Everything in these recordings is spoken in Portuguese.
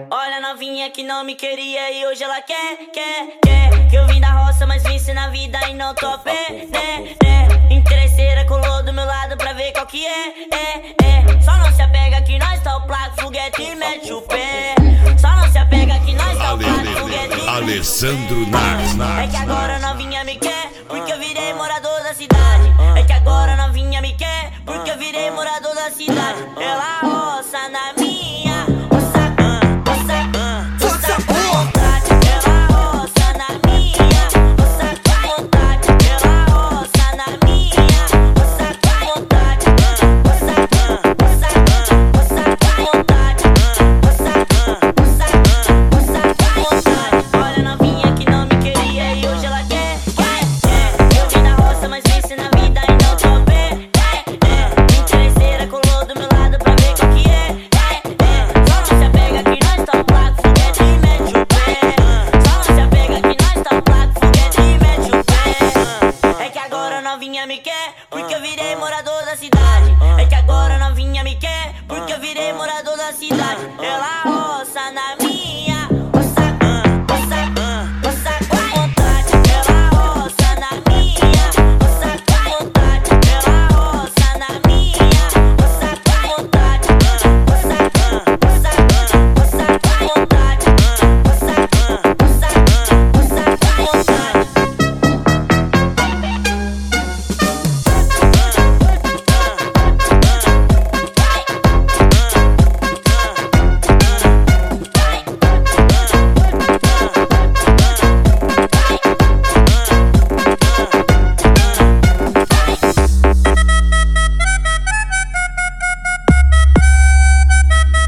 Olha a novinha que não me queria e hoje ela quer. Que eu vim da roça, mas venci na vida e não tô a pé, né. Interesseira colou do meu lado pra ver qual que é. Só não se apega que nós tá o placo, foguete e mete o pé. Só não se apega que nós tá o placo, foguete e Alessandro Nar. É que agora a novinha me quer, porque eu virei morador da cidade. É que agora a novinha me quer, porque eu virei morador da cidade. Ela roça na minha, roça com vontade. Ela roça na minha, roça com vontade. Ela roça na minha, roça com vontade. Roça com vontade. Roça com vontade. Olha a novinha que não me queria e hoje ela quer. Eu vim da roça, mas venci na vida e não tô bem. Interesseira colou do meu lado pra ver qual que é. Só não se apega que nós tá o placo, foguete e mete o pé. Só não se apega que nós tá o placo, foguete e mete o pé. É que agora a novinha me quer, porque eu virei morador da cidade. É que agora a novinha me quer, porque eu virei morador da cidade. Ela roça na minha, roça com vontade. Ela roça na minha, roça com vontade. Ela roça na minha, roça com vontade. Roça com vontade.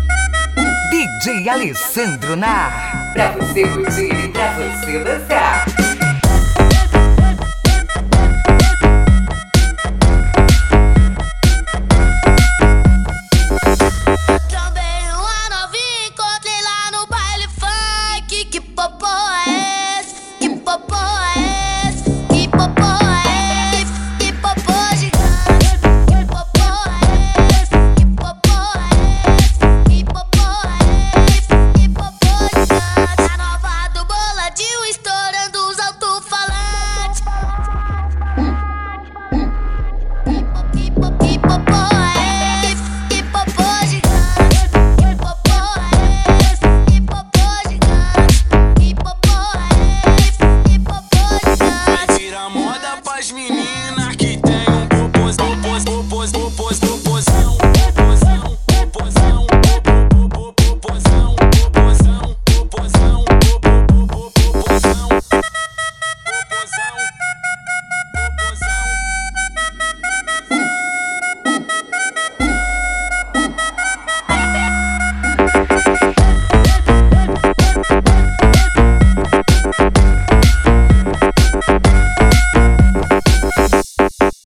DJ Alessandro Nar. Pra você curtir e pra você dançar.